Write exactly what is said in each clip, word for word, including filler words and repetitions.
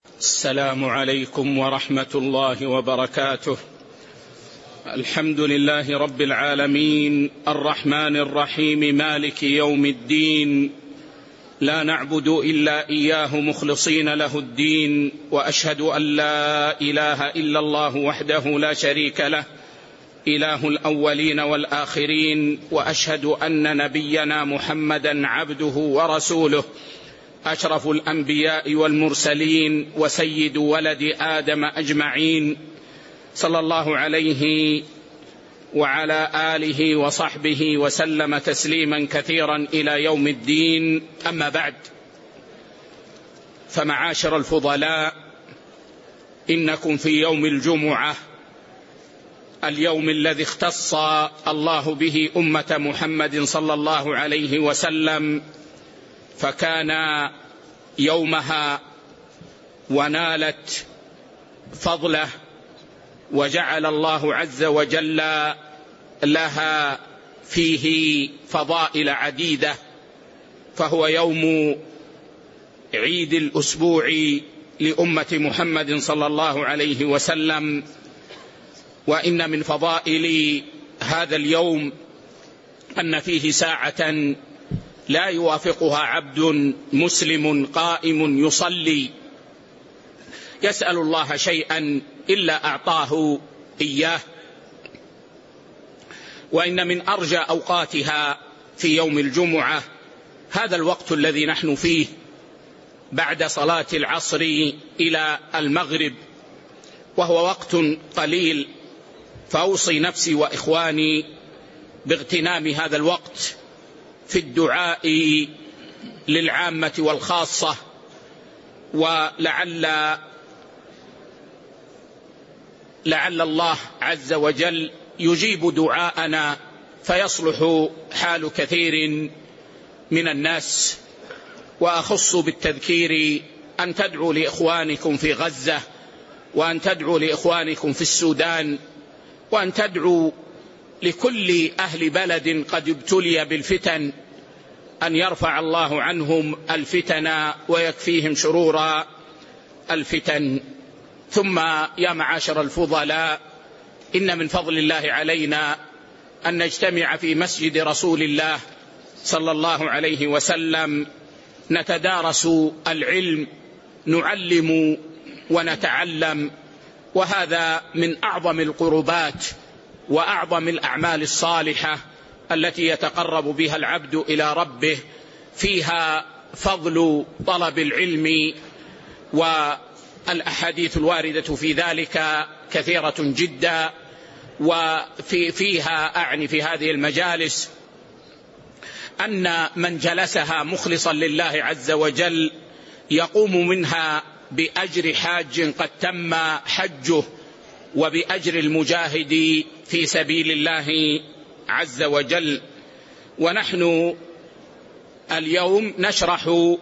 السلام عليكم ورحمة الله وبركاته. الحمد لله رب العالمين الرحمن الرحيم مالك يوم الدين، لا نعبد إلا إياه مخلصين له الدين، وأشهد أن لا إله إلا الله وحده لا شريك له إله الأولين والآخرين، وأشهد أن نبينا محمدا عبده ورسوله أشرف الأنبياء والمرسلين وسيد ولد آدم أجمعين، صلى الله عليه وعلى آله وصحبه وسلم تسليما كثيرا إلى يوم الدين. أما بعد، فمعاشر الفضلاء، إنكم في يوم الجمعة، اليوم الذي اختص الله به أمة محمد صلى الله عليه وسلم، فكان يومها ونالت فضله، وجعل الله عز وجل لها فيه فضائل عديدة، فهو يوم عيد الأسبوع لأمة محمد صلى الله عليه وسلم. وإن من فضائل هذا اليوم أن فيه ساعة لا يوافقها عبد مسلم قائم يصلي يسأل الله شيئا إلا أعطاه إياه. وإن من أرجى أوقاتها في يوم الجمعة هذا الوقت الذي نحن فيه بعد صلاة العصر إلى المغرب، وهو وقت قليل، فأوصي نفسي وإخواني باغتنام هذا الوقت في الدعاء للعامة والخاصة، ولعل لعل الله عز وجل يجيب دعاءنا فيصلح حال كثير من الناس. وأخص بالتذكير أن تدعوا لإخوانكم في غزة، وأن تدعوا لإخوانكم في السودان، وأن تدعوا لكل أهل بلد قد ابتلي بالفتن أن يرفع الله عنهم الفتن ويكفيهم شرور الفتن. ثم يا معاشر الفضلاء، إن من فضل الله علينا أن نجتمع في مسجد رسول الله صلى الله عليه وسلم، نتدارس العلم، نعلم ونتعلم، وهذا من أعظم القربات وأعظم الأعمال الصالحة التي يتقرب بها العبد إلى ربه، فيها فضل طلب العلم، والأحاديث الواردة في ذلك كثيرة جدا. وفي فيها أعني في هذه المجالس أن من جلسها مخلصا لله عز وجل يقوم منها بأجر حاج قد تم حجه، وبأجر المجاهد في سبيل الله عز وجل. ونحن اليوم نشرح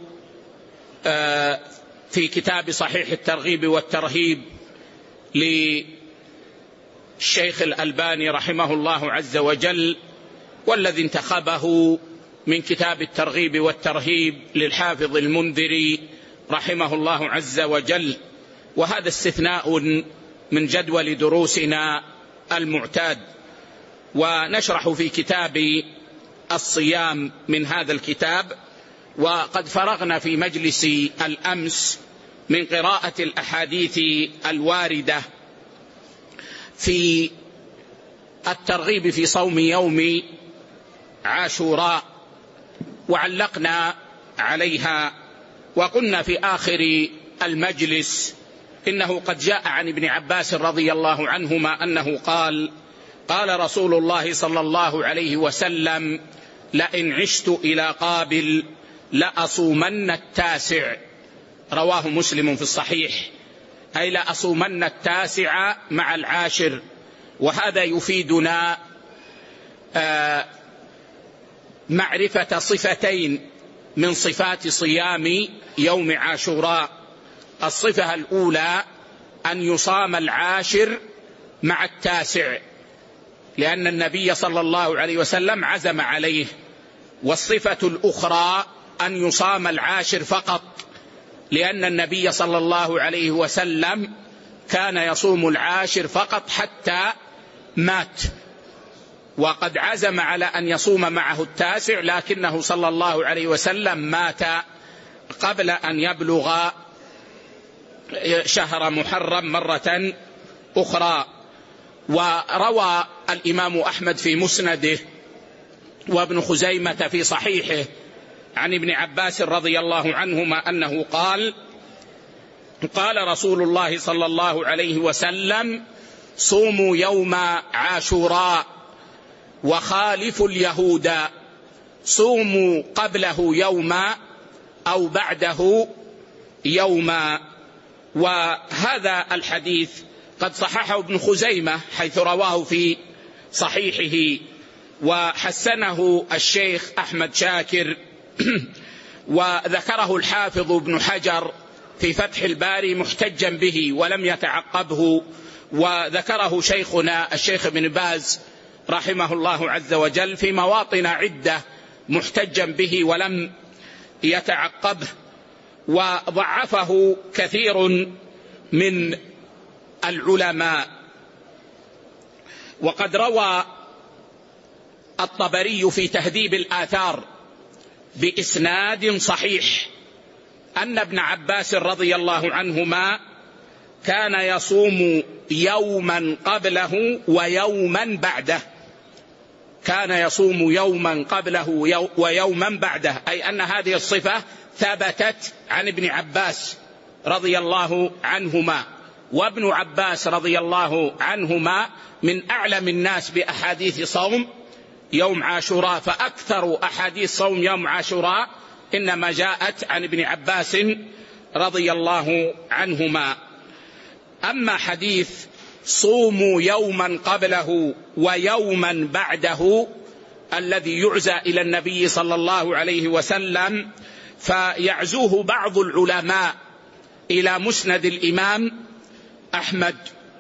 في كتاب صحيح الترغيب والترهيب للشيخ الألباني رحمه الله عز وجل، والذي انتخبه من كتاب الترغيب والترهيب للحافظ المنذري رحمه الله عز وجل. وهذا استثناء من جدول دروسنا المعتاد. ونشرح في كتاب الصيام من هذا الكتاب، وقد فرغنا في مجلس الأمس من قراءة الأحاديث الواردة في الترغيب في صوم يوم عاشوراء، وعلقنا عليها، وقلنا في آخر المجلس إنه قد جاء عن ابن عباس رضي الله عنهما أنه قال: قال رسول الله صلى الله عليه وسلم: لئن عشت إلى قابل لأصومن التاسع. رواه مسلم في الصحيح، أي لأصومن التاسع مع العاشر. وهذا يفيدنا آه معرفة صفتين من صفات صيام يوم عاشوراء. الصفة الأولى أن يصام العاشر مع التاسع، لأن النبي صلى الله عليه وسلم عزم عليه. والصفة الأخرى أن يصام العاشر فقط، لأن النبي صلى الله عليه وسلم كان يصوم العاشر فقط حتى مات، وقد عزم على أن يصوم معه التاسع، لكنه صلى الله عليه وسلم مات قبل أن يبلغ شهر محرم مرة أخرى. وروى الإمام أحمد في مسنده وابن خزيمة في صحيحه عن ابن عباس رضي الله عنهما أنه قال: قال رسول الله صلى الله عليه وسلم: صوموا يوم عاشوراء وخالفوا اليهود، صوموا قبله يوما أو بعده يوما. وهذا الحديث قد صححه ابن خزيمة حيث رواه في صحيحه، وحسنه الشيخ أحمد شاكر، وذكره الحافظ ابن حجر في فتح الباري محتجا به ولم يتعقبه، وذكره شيخنا الشيخ ابن باز رحمه الله عز وجل في مواطن عدة محتجا به ولم يتعقبه، وضعفه كثير من العلماء. وقد روى الطبري في تهذيب الآثار بإسناد صحيح أن ابن عباس رضي الله عنهما كان يصوم يوما قبله ويوما بعده، كان يصوم يوما قبله ويوما بعده، أي أن هذه الصفة ثبتت عن ابن عباس رضي الله عنهما. وابن عباس رضي الله عنهما من أعلم الناس بأحاديث صوم يوم عاشوراء، فأكثر أحاديث صوم يوم عاشوراء إنما جاءت عن ابن عباس رضي الله عنهما. أما حديث صوموا يوما قبله ويوما بعده الذي يعزى إلى النبي صلى الله عليه وسلم، فيعزوه بعض العلماء إلى مسند الإمام أحمد،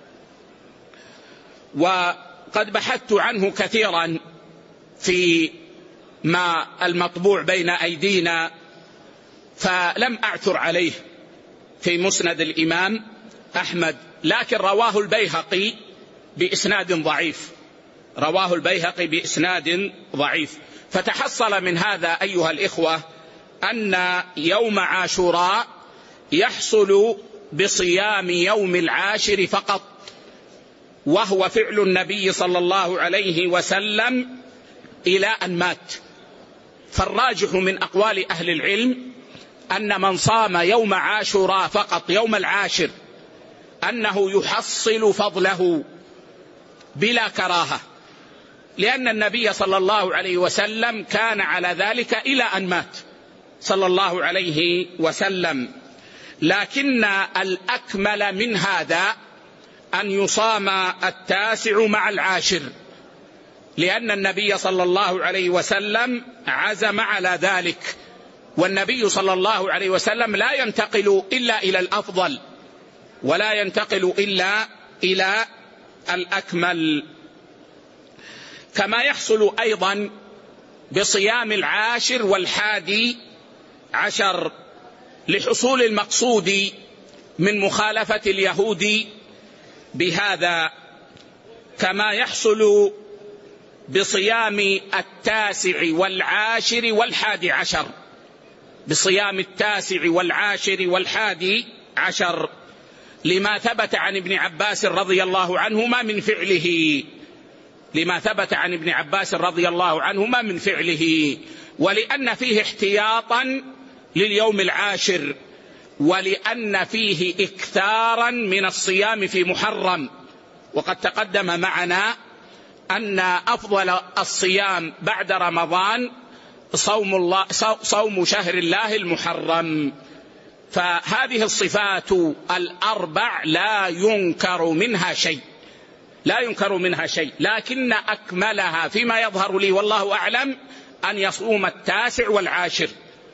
وقد بحثت عنه كثيرا في ما المطبوع بين أيدينا فلم أعثر عليه في مسند الإمام أحمد، لكن رواه البيهقي بإسناد ضعيف، رواه البيهقي بإسناد ضعيف. فتحصل من هذا أيها الإخوة أن يوم عاشوراء يحصل بصيام يوم العاشر فقط، وهو فعل النبي صلى الله عليه وسلم إلى أن مات. فالراجح من أقوال أهل العلم أن من صام يوم عاشوراء فقط يوم العاشر أنه يحصل فضله بلا كراهة، لأن النبي صلى الله عليه وسلم كان على ذلك إلى أن مات صلى الله عليه وسلم. لكن الأكمل من هذا أن يصام التاسع مع العاشر، لأن النبي صلى الله عليه وسلم عزم على ذلك، والنبي صلى الله عليه وسلم لا ينتقل إلا إلى الأفضل ولا ينتقل إلا إلى الأكمل. كما يحصل أيضا بصيام العاشر والحادي عشر لحصول المقصود من مخالفة اليهود بهذا، كما يحصل بصيام التاسع والعاشر والحادي عشر، بصيام التاسع والعاشر والحادي عشر، لما ثبت عن ابن عباس رضي الله عنهما من فعله، لما ثبت عن ابن عباس رضي الله عنهما من فعله، ولأن فيه احتياطا لليوم العاشر، ولأن فيه إكثارا من الصيام في محرم. وقد تقدم معنا أن أفضل الصيام بعد رمضان صوم, الله صوم شهر الله المحرم. فهذه الصفات الأربع لا ينكر منها شيء، لا ينكر منها شيء، لكن أكملها فيما يظهر لي والله أعلم أن يصوم التاسع والعاشر،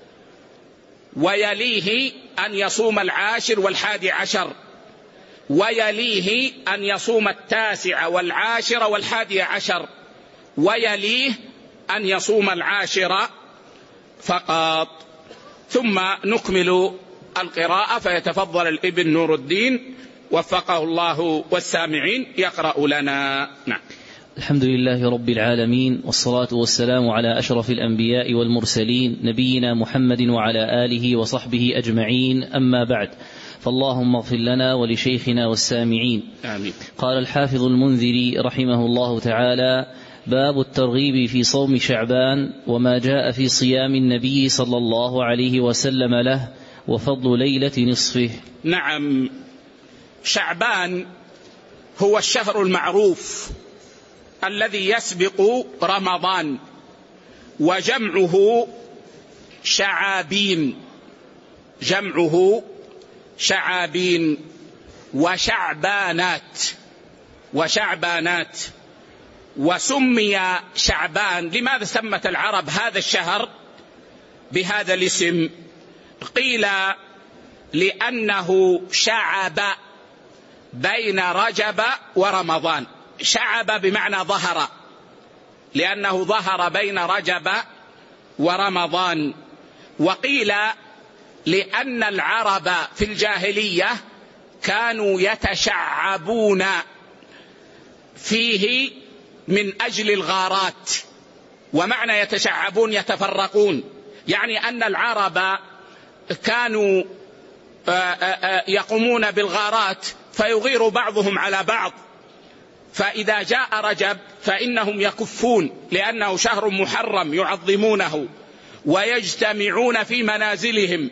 ويليه أن يصوم العاشر والحادي عشر، ويليه أن يصوم التاسع والعاشر والحادي عشر، ويليه أن يصوم العاشر فقط. ثم نكمل القراءة، فيتفضل الابن نور الدين وفقه الله والسامعين يقرأ لنا. نعم. الحمد لله رب العالمين، والصلاة والسلام على أشرف الأنبياء والمرسلين نبينا محمد وعلى آله وصحبه أجمعين، أما بعد، فاللهم اغفر لنا ولشيخنا والسامعين. آمين. قال الحافظ المنذري رحمه الله تعالى: باب الترغيب في صوم شعبان وما جاء في صيام النبي صلى الله عليه وسلم له وفضل ليلة نصفه. نعم، شعبان هو الشهر المعروف الذي يسبق رمضان، وجمعه شعابين، جمعه شعابين وشعبانات وشعبانات. وسمي شعبان، لماذا سمت العرب هذا الشهر بهذا الاسم؟ قيل لأنه شعب بين رجب ورمضان. شعب بمعنى ظهر، لأنه ظهر بين رجب ورمضان. وقيل لأن العرب في الجاهلية كانوا يتشعبون فيه من أجل الغارات. ومعنى يتشعبون يتفرقون، يعني أن العرب كانوا يقومون بالغارات فيغير بعضهم على بعض، فإذا جاء رجب فإنهم يكفون، لأنه شهر محرم يعظمونه ويجتمعون في منازلهم.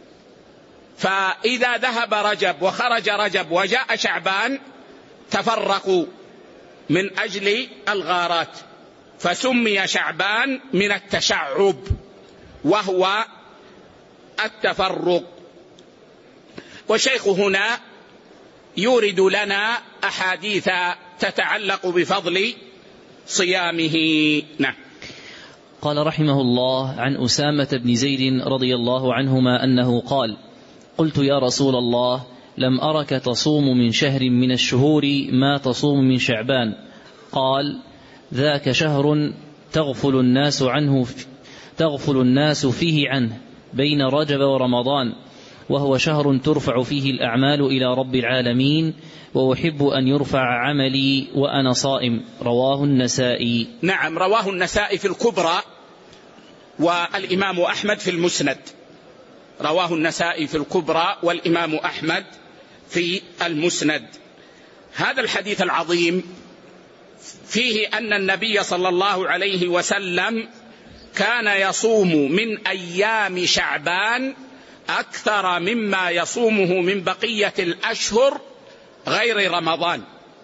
فإذا ذهب رجب وخرج رجب وجاء شعبان تفرقوا من أجل الغارات، فسمي شعبان من التشعب وهو التفرق. والشيخ هنا يورد لنا أحاديث تتعلق بفضل صيامه. نعم. قال رحمه الله: عن أسامة بن زيد رضي الله عنهما أنه قال: قلت يا رسول الله، لم أرك تصوم من شهر من الشهور ما تصوم من شعبان. قال: ذاك شهر تغفل الناس عنه تغفل الناس فيه عنه بين رجب ورمضان، وهو شهر ترفع فيه الأعمال إلى رب العالمين، وأحب أن يرفع عملي وأنا صائم. رواه النسائي. نعم، رواه النسائي في الكبرى، والإمام أحمد في المسند. رواه النسائي في الكبرى والإمام أحمد في المسند. هذا الحديث العظيم فيه أن النبي صلى الله عليه وسلم كان يصوم من أيام شعبان أكثر مما يصومه من بقية الأشهر غير رمضان،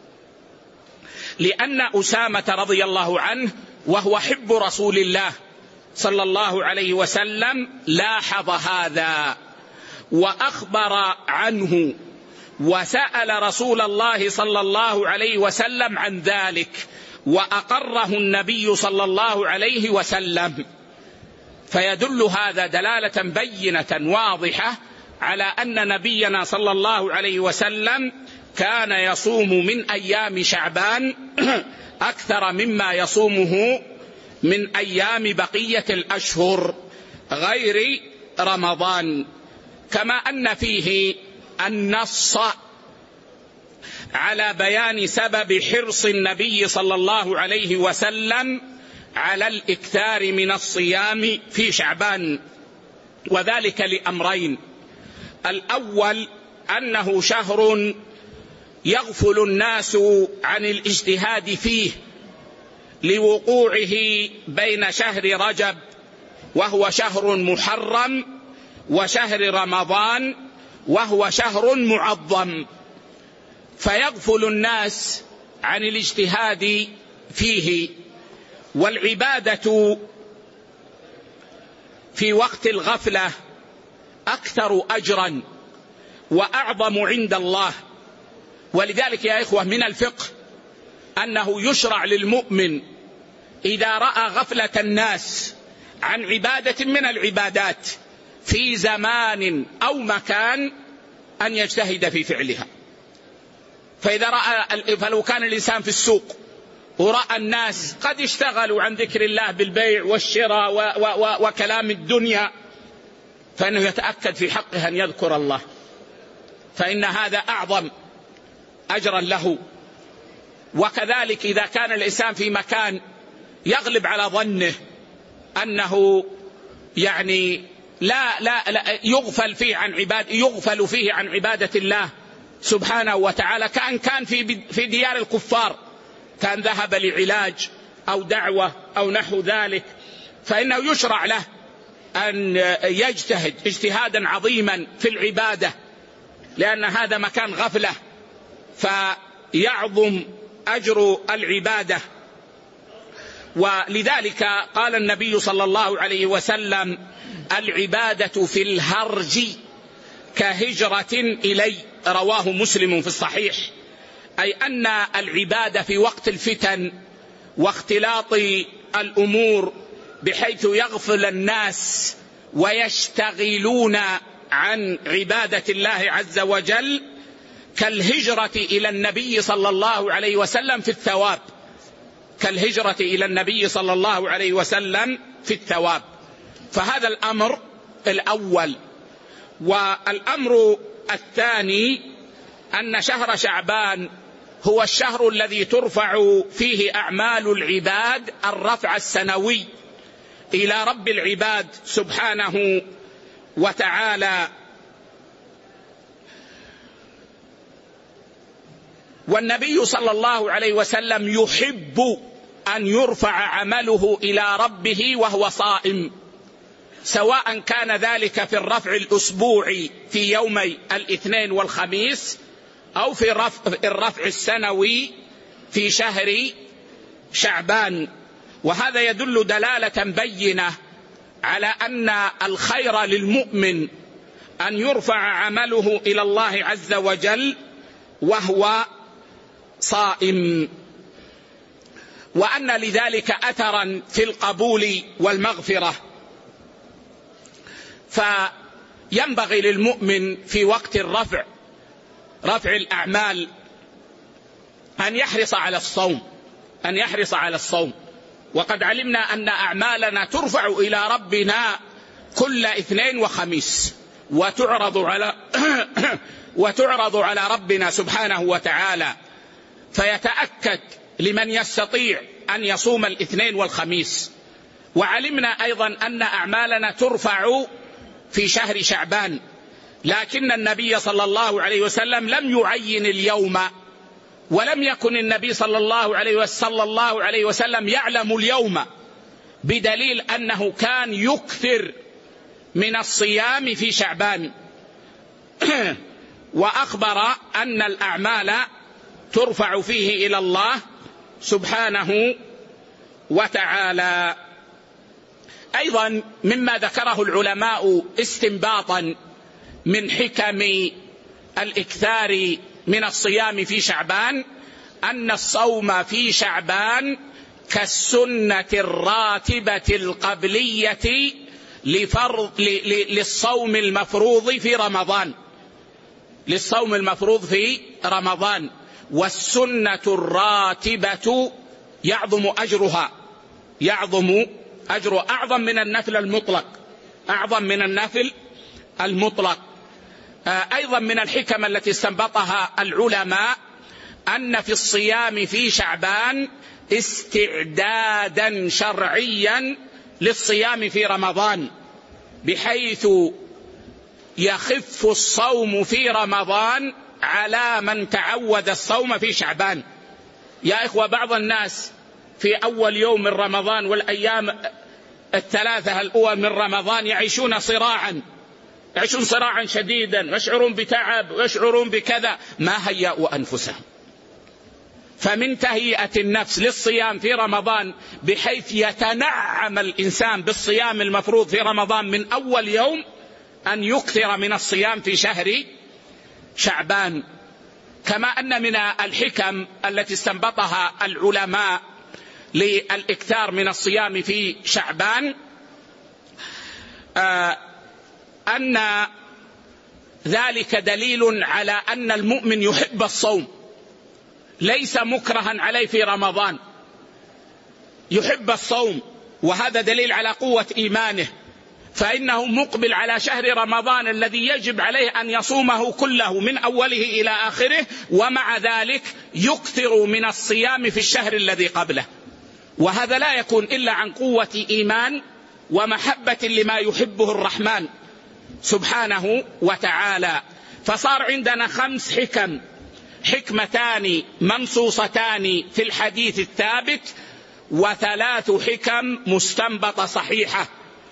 لأن أسامة رضي الله عنه وهو حب رسول الله صلى الله عليه وسلم لاحظ هذا وأخبر عنه، وسأل رسول الله صلى الله عليه وسلم عن ذلك، وأقره النبي صلى الله عليه وسلم. فيدل هذا دلالة بينة واضحة على أن نبينا صلى الله عليه وسلم كان يصوم من أيام شعبان أكثر مما يصومه من أيام بقية الأشهر غير رمضان. كما أن فيه النص على بيان سبب حرص النبي صلى الله عليه وسلم على الإكثار من الصيام في شعبان، وذلك لأمرين: الأول أنه شهر يغفل الناس عن الاجتهاد فيه لوقوعه بين شهر رجب وهو شهر محرم وشهر رمضان وهو شهر معظم، فيغفل الناس عن الاجتهاد فيه. والعبادة في وقت الغفلة أكثر أجرا وأعظم عند الله. ولذلك يا إخوة من الفقه أنه يشرع للمؤمن إذا رأى غفلة الناس عن عبادة من العبادات في زمان أو مكان أن يجتهد في فعلها. فإذا رأى فلو كان الإنسان في السوق ورأى الناس قد اشتغلوا عن ذكر الله بالبيع والشراء و و و وكلام الدنيا، فإنه يتأكد في حقه أن يذكر الله، فإن هذا أعظم أجرا له. وكذلك إذا كان الإنسان في مكان يغلب على ظنه أنه يعني لا لا, لا يغفل فيه عن عباد يغفل فيه عن عبادة الله سبحانه وتعالى، كأن كان في في ديار الكفار، كان ذهب لعلاج أو دعوة أو نحو ذلك، فإنه يشرع له أن يجتهد اجتهادا عظيما في العبادة، لأن هذا مكان غفلة فيعظم أجر العبادة. ولذلك قال النبي صلى الله عليه وسلم: العبادة في الهرج كهجرة إلي، رواه مسلم في الصحيح. أي أن العبادة في وقت الفتن واختلاط الأمور بحيث يغفل الناس ويشتغلون عن عبادة الله عز وجل كالهجرة إلى النبي صلى الله عليه وسلم في الثواب، كالهجرة إلى النبي صلى الله عليه وسلم في الثواب. فهذا الأمر الأول. والأمر الثاني أن شهر شعبان هو الشهر الذي ترفع فيه أعمال العباد الرفع السنوي إلى رب العباد سبحانه وتعالى. والنبي صلى الله عليه وسلم يحب أن يرفع عمله إلى ربه وهو صائم، سواء كان ذلك في الرفع الأسبوعي في يومي الاثنين والخميس، أو في الرفع السنوي في شهر شعبان. وهذا يدل دلالة بينة على أن الخير للمؤمن أن يرفع عمله إلى الله عز وجل وهو صائم، وأن لذلك أثرا في القبول والمغفرة. فينبغي للمؤمن في وقت الرفع رفع الأعمال أن يحرص على الصوم أن يحرص على الصوم وقد علمنا أن أعمالنا ترفع إلى ربنا كل اثنين وخميس، وتعرض على وتعرض على ربنا سبحانه وتعالى، فيتأكد لمن يستطيع أن يصوم الاثنين والخميس. وعلمنا أيضا أن أعمالنا ترفع في شهر شعبان، لكن النبي صلى الله عليه وسلم لم يعين اليوم، ولم يكن النبي صلى الله عليه صلى الله عليه وسلم يعلم اليوم، بدليل أنه كان يكثر من الصيام في شعبان وأخبر أن الأعمال ترفع فيه إلى الله سبحانه وتعالى. أيضا مما ذكره العلماء استنباطا من حكم الإكثار من الصيام في شعبان أن الصوم في شعبان كالسنة الراتبة القبلية لفرض للصوم المفروض في رمضان للصوم المفروض في رمضان والسنة الراتبة يعظم أجرها يعظم أجر أعظم من النفل المطلق أعظم من النفل المطلق. أيضا من الحكم التي استنبطها العلماء أن في الصيام في شعبان استعدادا شرعيا للصيام في رمضان، بحيث يخف الصوم في رمضان على من تعود الصوم في شعبان. يا إخوة، بعض الناس في أول يوم من رمضان والأيام الثلاثة الأول من رمضان يعيشون صراعا يعيشون صراعا شديدا، ويشعرون بتعب ويشعرون بكذا، ما هيأوا أنفسهم. فمن تهيئة النفس للصيام في رمضان بحيث يتنعم الإنسان بالصيام المفروض في رمضان من أول يوم أن يكثر من الصيام في شهر شعبان. كما أن من الحكم التي استنبطها العلماء للإكثار من الصيام في شعبان آه أن ذلك دليل على أن المؤمن يحب الصوم، ليس مكرها عليه في رمضان، يحب الصوم، وهذا دليل على قوة إيمانه. فإنه مقبل على شهر رمضان الذي يجب عليه أن يصومه كله من أوله إلى آخره، ومع ذلك يكثر من الصيام في الشهر الذي قبله، وهذا لا يكون إلا عن قوة إيمان ومحبة لما يحبه الرحمن سبحانه وتعالى. فصار عندنا خمس حكم، حكمتان منصوصتان في الحديث الثابت، وثلاث حكم مستنبطة صحيحة.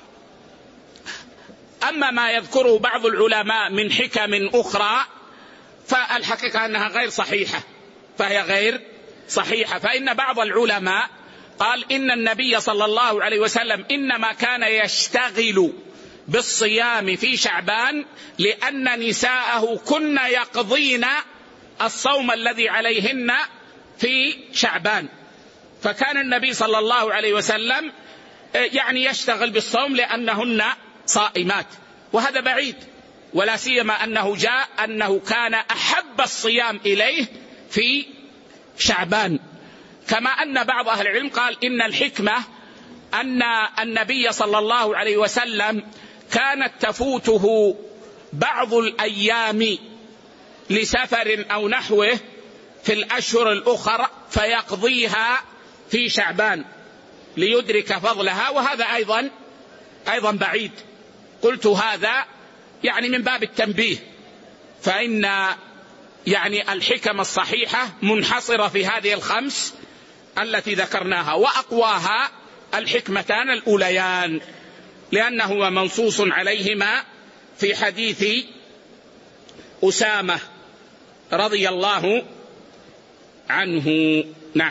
أما ما يذكره بعض العلماء من حكم أخرى فالحقيقة أنها غير صحيحة، فهي غير صحيحة. فإن بعض العلماء قال إن النبي صلى الله عليه وسلم إنما كان يشتغل بالصيام في شعبان لأن نساءه كن يقضين الصوم الذي عليهن في شعبان، فكان النبي صلى الله عليه وسلم يعني يشتغل بالصوم لأنهن صائمات، وهذا بعيد، ولا سيما أنه جاء أنه كان أحب الصيام إليه في شعبان. كما أن بعض أهل العلم قال إن الحكمة أن النبي صلى الله عليه وسلم كانت تفوته بعض الأيام لسفر أو نحوه في الأشهر الأخرى فيقضيها في شعبان ليدرك فضلها، وهذا أيضا أيضا بعيد. قلت هذا يعني من باب التنبيه، فإن يعني الحكم الصحيحة منحصرة في هذه الخمس التي ذكرناها، وأقواها الحكمتان الأوليان لأنه منصوص عليهما في حديث أسامة رضي الله عنه. نعم.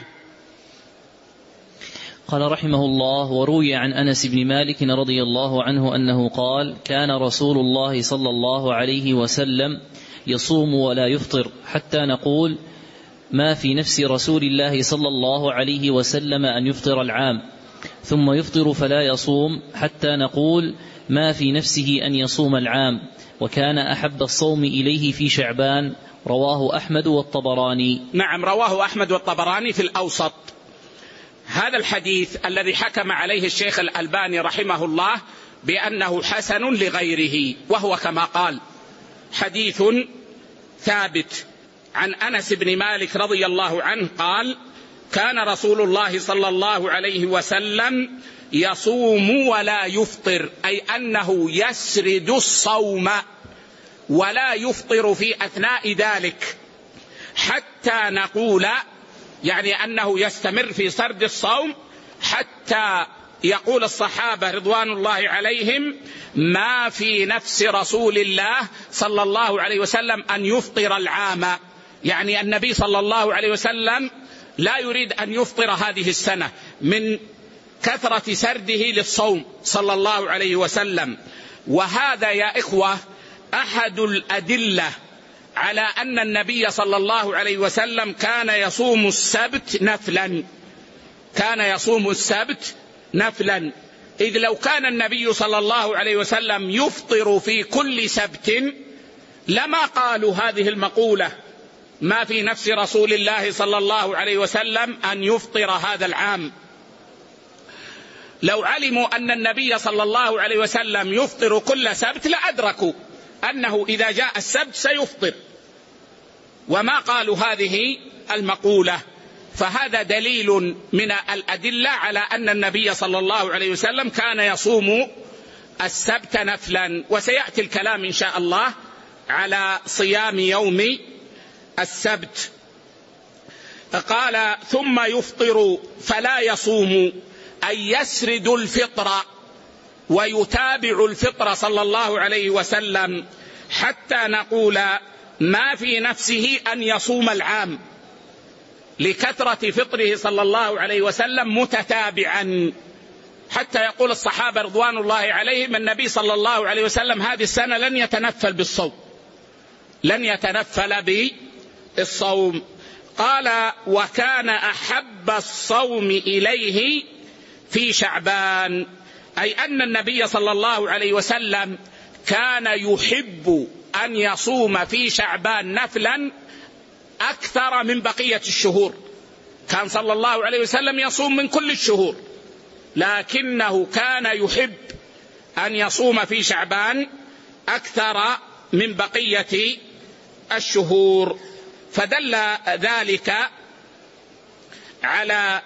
قال رحمه الله: وروي عن أنس بن مالك رضي الله عنه أنه قال: كان رسول الله صلى الله عليه وسلم يصوم ولا يفطر حتى نقول ما في نفس رسول الله صلى الله عليه وسلم أن يفطر العام، ثم يفطر فلا يصوم حتى نقول ما في نفسه أن يصوم العام، وكان أحب الصوم إليه في شعبان. رواه أحمد والطبراني. نعم، رواه أحمد والطبراني في الأوسط. هذا الحديث الذي حكم عليه الشيخ الألباني رحمه الله بأنه حسن لغيره، وهو كما قال حديث ثابت عن أنس بن مالك رضي الله عنه قال: كان رسول الله صلى الله عليه وسلم يصوم ولا يفطر، أي أنه يسرد الصوم ولا يفطر في أثناء ذلك، حتى نقول يعني أنه يستمر في سرد الصوم حتى يقول الصحابة رضوان الله عليهم: ما في نفس رسول الله صلى الله عليه وسلم أن يفطر العام، يعني النبي صلى الله عليه وسلم لا يريد أن يفطر هذه السنة من كثرة سرده للصوم صلى الله عليه وسلم. وهذا يا إخوة أحد الأدلة على أن النبي صلى الله عليه وسلم كان يصوم السبت نفلا، كان يصوم السبت نفلا، إذ لو كان النبي صلى الله عليه وسلم يفطر في كل سبت لما قالوا هذه المقولة: ما في نفس رسول الله صلى الله عليه وسلم أن يفطر هذا العام. لو علموا أن النبي صلى الله عليه وسلم يفطر كل سبت لأدركوا أنه إذا جاء السبت سيفطر، وما قالوا هذه المقولة. فهذا دليل من الأدلة على أن النبي صلى الله عليه وسلم كان يصوم السبت نفلا. وسيأتي الكلام إن شاء الله على صيام يوم السبت. قال: ثم يفطر فلا يصوم، أي يسرد الفطر ويتابع الفطر صلى الله عليه وسلم حتى نقول ما في نفسه أن يصوم العام، لكثرة فطره صلى الله عليه وسلم متتابعا، حتى يقول الصحابة رضوان الله عليهم: النبي صلى الله عليه وسلم هذه السنة لن يتنفل بالصوم، لن يتنفل بالصوم. قال: وكان أحب الصوم إليه في شعبان، أي أن النبي صلى الله عليه وسلم كان يحب أن يصوم في شعبان نفلا أكثر من بقية الشهور. كان صلى الله عليه وسلم يصوم من كل الشهور، لكنه كان يحب أن يصوم في شعبان أكثر من بقية الشهور، فدل ذلك على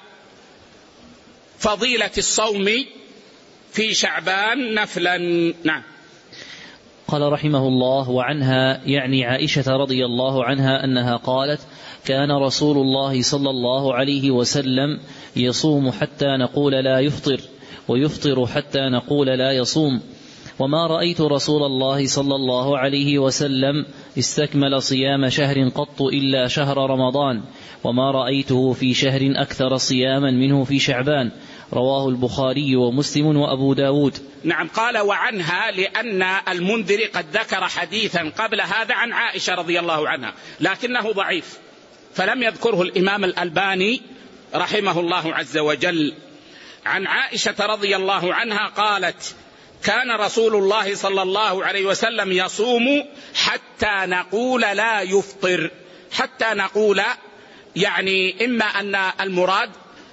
فضيلة الصوم في شعبان نفلا. نعم. قال رحمه الله: وعنها يعني عائشة رضي الله عنها أنها قالت: كان رسول الله صلى الله عليه وسلم يصوم حتى نقول لا يفطر، ويفطر حتى نقول لا يصوم، وما رأيت رسول الله صلى الله عليه وسلم استكمل صيام شهر قط إلا شهر رمضان، وما رأيته في شهر أكثر صياما منه في شعبان. رواه البخاري ومسلم وأبو داود. نعم. قال وعنها لأن المنذر قد ذكر حديثا قبل هذا عن عائشة رضي الله عنها لكنه ضعيف، فلم يذكره الإمام الألباني رحمه الله عز وجل. عن عائشة رضي الله عنها قالت: كان رسول الله صلى الله عليه وسلم يصوم حتى نقول لا يفطر. حتى نقول يعني إما أن المراد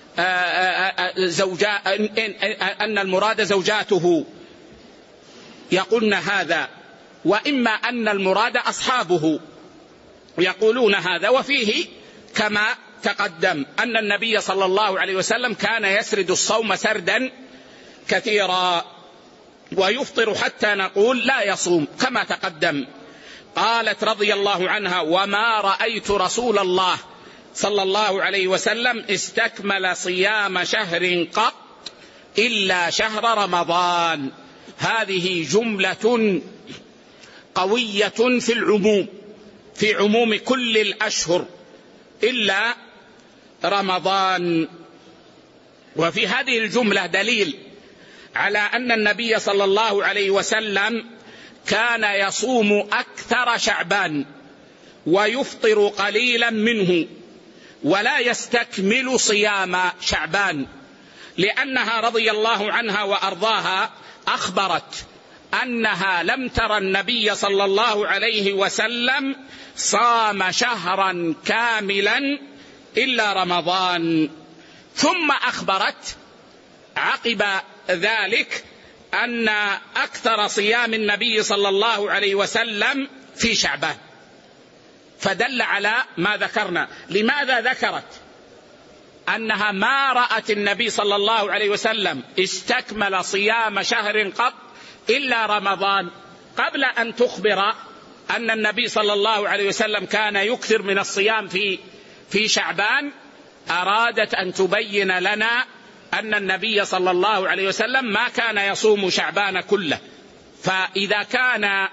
زوجا أن المراد زوجاته يقولن هذا، وإما أن المراد أصحابه يقولون هذا. وفيه كما تقدم أن النبي صلى الله عليه وسلم كان يسرد الصوم سردا كثيرا، ويفطر حتى نقول لا يصوم كما تقدم. قالت رضي الله عنها: وما رأيت رسول الله صلى الله عليه وسلم استكمل صيام شهر قط إلا شهر رمضان. هذه جملة قوية في العموم، في عموم كل الأشهر إلا رمضان. وفي هذه الجملة دليل على أن النبي صلى الله عليه وسلم كان يصوم أكثر شعبان ويفطر قليلا منه، ولا يستكمل صيام شعبان، لأنها رضي الله عنها وأرضاها أخبرت أنها لم ترى النبي صلى الله عليه وسلم صام شهرا كاملا إلا رمضان. ثم أخبرت عقب ذلك أن أكثر صيام النبي صلى الله عليه وسلم في شعبان، فدل على ما ذكرنا. لماذا ذكرت أنها ما رأت النبي صلى الله عليه وسلم استكمل صيام شهر قط إلا رمضان قبل أن تخبر أن النبي صلى الله عليه وسلم كان يكثر من الصيام في في شعبان؟ أرادت أن تبين لنا أن النبي صلى الله عليه وسلم ما كان يصوم شعبان كله، فإذا كان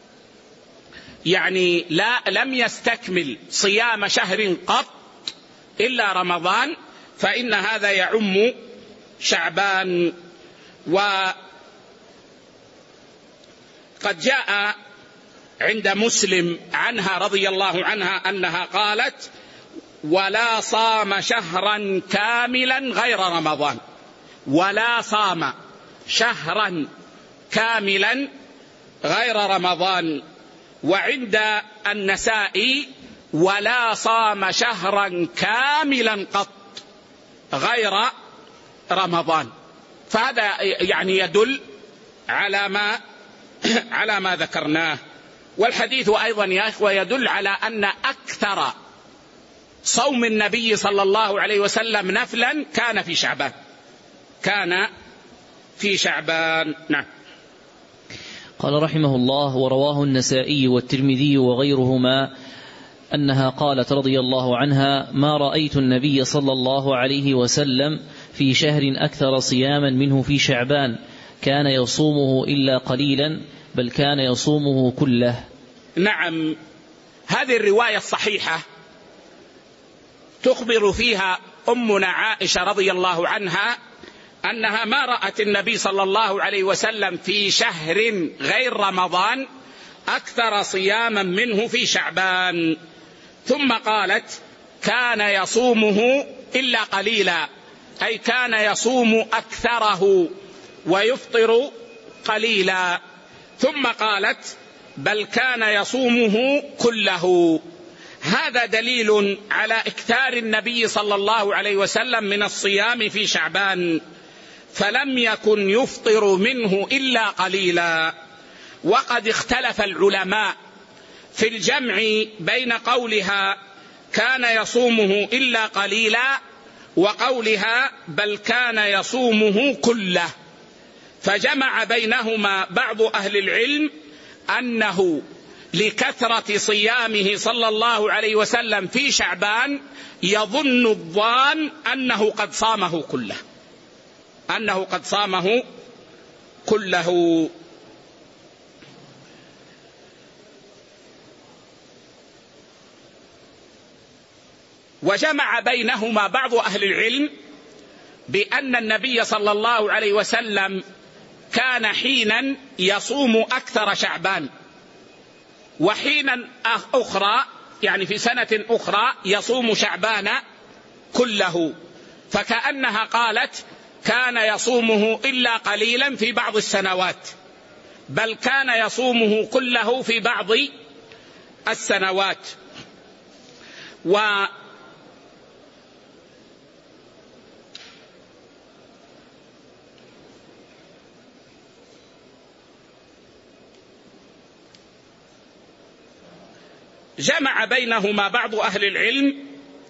يعني لا لم يستكمل صيام شهر قط إلا رمضان فإن هذا يعم شعبان. وقد جاء عند مسلم عنها رضي الله عنها أنها قالت: ولا صام شهرا كاملا غير رمضان. ولا صام شهرا كاملا غير رمضان. وعند النسائي: ولا صام شهرا كاملا قط غير رمضان. فهذا يعني يدل على ما على ما ذكرناه. والحديث أيضا يا إخوة يدل على أن أكثر صوم النبي صلى الله عليه وسلم نفلا كان في شعبان، كان في شعبان. نعم. قال رحمه الله: ورواه النسائي والترمذي وغيرهما أنها قالت رضي الله عنها: ما رأيت النبي صلى الله عليه وسلم في شهر أكثر صياما منه في شعبان، كان يصومه إلا قليلا، بل كان يصومه كله. نعم. هذه الرواية الصحيحة تخبر فيها أمنا عائشة رضي الله عنها أنها ما رأت النبي صلى الله عليه وسلم في شهر غير رمضان أكثر صياما منه في شعبان. ثم قالت: كان يصومه إلا قليلا، أي كان يصوم أكثره ويفطر قليلا. ثم قالت: بل كان يصومه كله. هذا دليل على إكثار النبي صلى الله عليه وسلم من الصيام في شعبان. فلم يكن يفطر منه إلا قليلا. وقد اختلف العلماء في الجمع بين قولها كان يصومه إلا قليلا وقولها بل كان يصومه كله، فجمع بينهما بعض أهل العلم أنه لكثرة صيامه صلى الله عليه وسلم في شعبان يظن الظان أنه قد صامه كله أنه قد صامه كله. وجمع بينهما بعض أهل العلم بأن النبي صلى الله عليه وسلم كان حينا يصوم أكثر شعبان، وحينا أخرى يعني في سنة أخرى يصوم شعبان كله، فكأنها قالت كان يصومه إلا قليلا في بعض السنوات، بل كان يصومه كله في بعض السنوات. و جمع بينهما بعض أهل العلم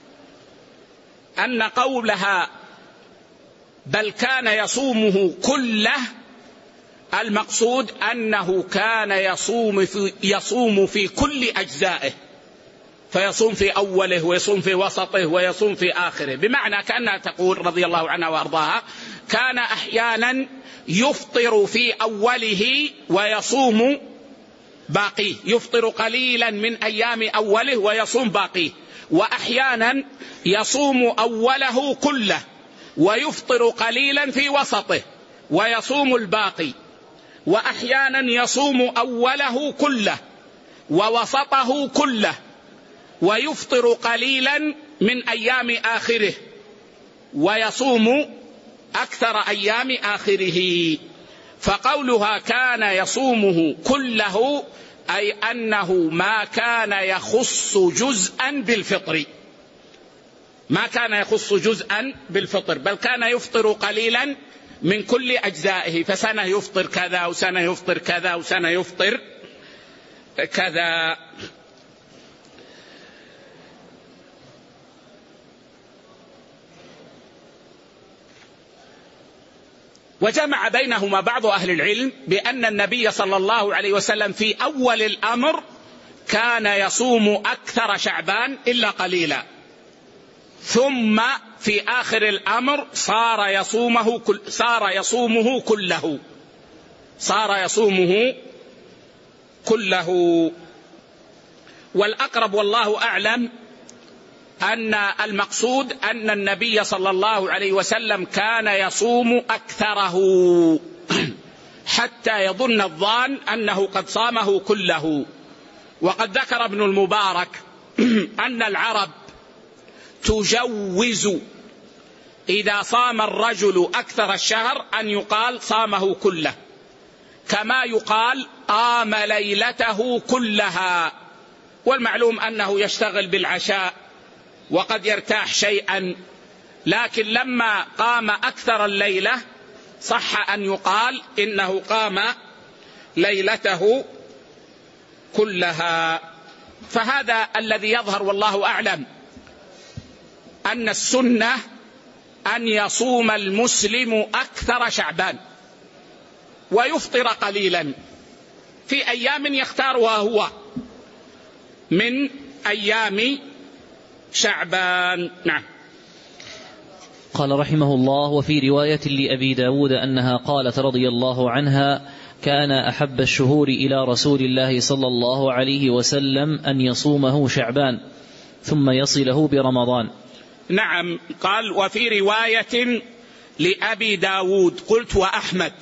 أن قولها بل كان يصومه كله المقصود أنه كان يصوم في, يصوم في كل أجزائه، فيصوم في أوله ويصوم في وسطه ويصوم في آخره، بمعنى كأنها تقول رضي الله عنها وأرضاها كان أحيانا يفطر في أوله ويصوم باقيه، يفطر قليلا من أيام أوله ويصوم باقيه، وأحيانا يصوم أوله كله ويفطر قليلا في وسطه ويصوم الباقي، وأحيانا يصوم أوله كله ووسطه كله ويفطر قليلا من أيام آخره ويصوم أكثر أيام آخره. فقولها كان يصومه كله أي أنه ما كان يخص جزءا بالفطر ما كان يخص جزءا بالفطر بل كان يفطر قليلا من كل أجزائه، فسنة يفطر كذا وسنة يفطر كذا وسنة يفطر كذا. وجمع بينهما بعض أهل العلم بأن النبي صلى الله عليه وسلم في أول الأمر كان يصوم أكثر شعبان إلا قليلا، ثم في آخر الأمر صار يصومه كل صار يصومه كله صار يصومه كله. والأقرب والله أعلم أن المقصود أن النبي صلى الله عليه وسلم كان يصوم أكثره حتى يظن الظان أنه قد صامه كله. وقد ذكر ابن المبارك أن العرب تجوز إذا صام الرجل أكثر الشهر أن يقال صامه كله، كما يقال قام ليلته كلها، والمعلوم أنه يشتغل بالعشاء وقد يرتاح شيئا، لكن لما قام أكثر الليلة صح أن يقال إنه قام ليلته كلها. فهذا الذي يظهر والله أعلم أن السنة أن يصوم المسلم أكثر شعبان ويفطر قليلا في أيام يختارها هو من أيام شعبان. نعم. قال رحمه الله: وفي رواية لأبي داود أنها قالت رضي الله عنها: كان أحب الشهور إلى رسول الله صلى الله عليه وسلم أن يصومه شعبان ثم يصله برمضان. نعم. قال: وفي رواية لأبي داود قلت وأحمد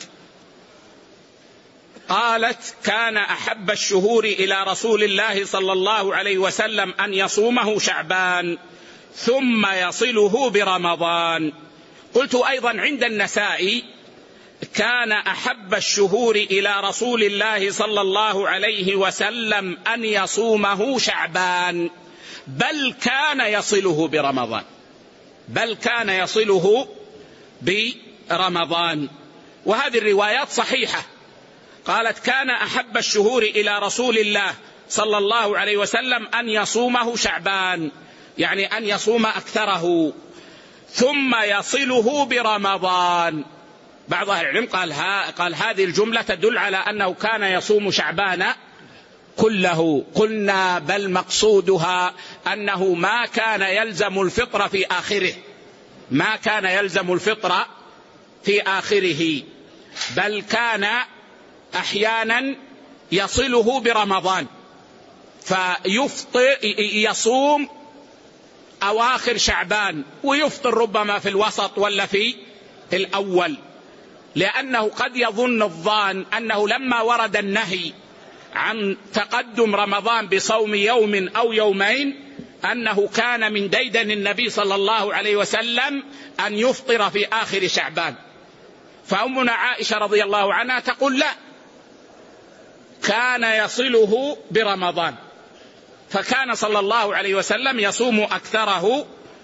قالت: كان أحب الشهور إلى رسول الله صلى الله عليه وسلم أن يصومه شعبان ثم يصله برمضان. قلت أيضا عند النسائي: كان أحب الشهور إلى رسول الله صلى الله عليه وسلم أن يصومه شعبان بل كان يصله برمضان بل كان يصله رمضان. وهذه الروايات صحيحة. قالت كان أحب الشهور إلى رسول الله صلى الله عليه وسلم أن يصومه شعبان، يعني أن يصوم أكثره ثم يصله برمضان. بعض أهل العلم قال, ها قال هذه الجملة تدل على أنه كان يصوم شعبان كله. قلنا بل مقصودها أنه ما كان يلزم الفطر في آخره، ما كان يلزم الفطر في آخره، بل كان أحيانا يصله برمضان فيفطر يصوم أواخر شعبان ويفطر ربما في الوسط ولا في الأول، لأنه قد يظن الظان أنه لما ورد النهي عن تقدم رمضان بصوم يوم أو يومين أنه كان من ديدن النبي صلى الله عليه وسلم أن يفطر في آخر شعبان. فأمنا عائشة رضي الله عنها تقول لا، كان يصله برمضان، فكان صلى الله عليه وسلم يصوم أكثره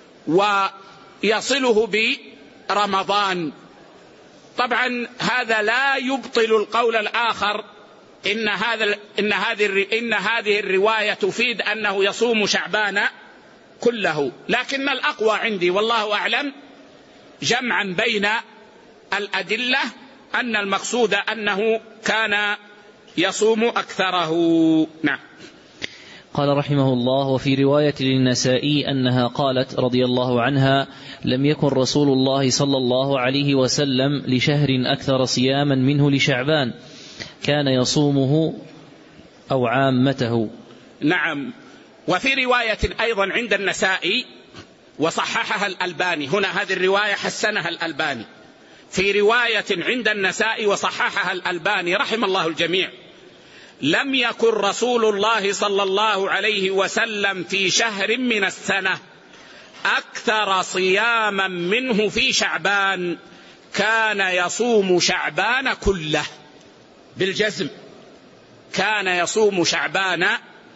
ويصله برمضان. طبعا هذا لا يبطل القول الآخر إن هذا إن هذه إن هذه الرواية تفيد أنه يصوم شعبان كله، لكن الأقوى عندي والله أعلم جمعا بين الأدلة أن المقصود أنه كان يصوم أكثره. نعم. قال رحمه الله: وفي رواية للنسائي أنها قالت رضي الله عنها: لم يكن رسول الله صلى الله عليه وسلم لشهر أكثر صياما منه لشعبان، كان يصومه أو عامته. نعم. وفي رواية أيضا عند النسائي وصححها الألباني، هنا هذه الرواية حسنها الألباني، في رواية عند النسائي وصححها الألباني رحم الله الجميع: لم يكن رسول الله صلى الله عليه وسلم في شهر من السنة أكثر صياما منه في شعبان، كان يصوم شعبان كله. بالجزم كان يصوم شعبان